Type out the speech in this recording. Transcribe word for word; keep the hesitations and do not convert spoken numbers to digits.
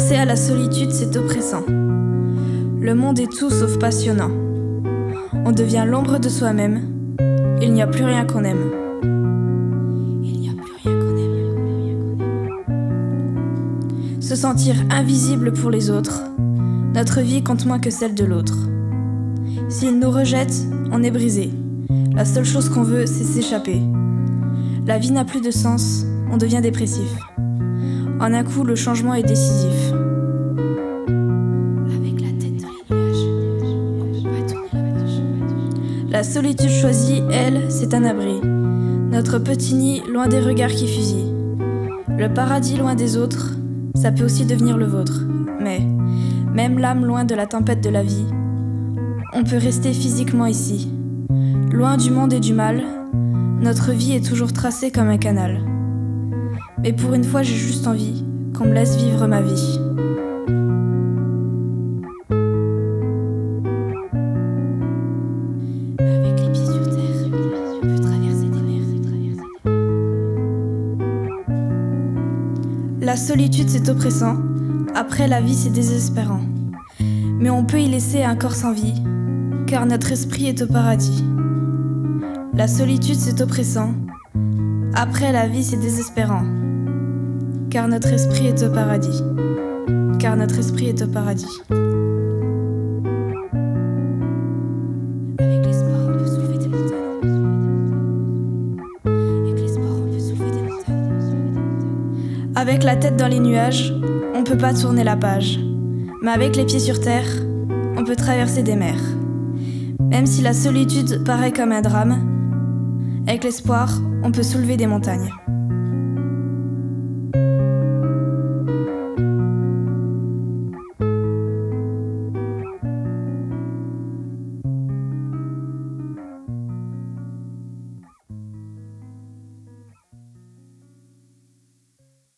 Forcé à la solitude, c'est oppressant. Le monde est tout sauf passionnant. On devient l'ombre de soi-même. Il n'y a plus rien qu'on aime. Il n'y a plus rien qu'on aime. Se sentir invisible pour les autres. Notre vie compte moins que celle de l'autre. S'il nous rejette, on est brisé. La seule chose qu'on veut, c'est s'échapper. La vie n'a plus de sens, on devient dépressif. En un coup, le changement est décisif. Avec la tête dans les nuages, on peut pas tourner la page. La solitude choisie, elle, c'est un abri. Notre petit nid, loin des regards qui fusillent. Le paradis loin des autres, ça peut aussi devenir le vôtre. Mais, même l'âme loin de la tempête de la vie, on peut rester physiquement ici. Loin du monde et du mal, notre vie est toujours tracée comme un canal. Mais pour une fois, j'ai juste envie qu'on me laisse vivre ma vie. Avec les pieds sur terre, on peut traverser des mers. La solitude, c'est oppressant. Après, la vie, c'est désespérant. Mais on peut y laisser un corps sans vie, car notre esprit est au paradis. La solitude, c'est oppressant. Après, la vie, c'est désespérant. Car notre esprit est au paradis. Car notre esprit est au paradis. Avec l'espoir, on peut soulever des montagnes. Avec l'espoir, on peut soulever des montagnes. Avec la tête dans les nuages, on peut pas tourner la page. Mais avec les pieds sur terre, on peut traverser des mers. Même si la solitude paraît comme un drame, avec l'espoir, on peut soulever des montagnes.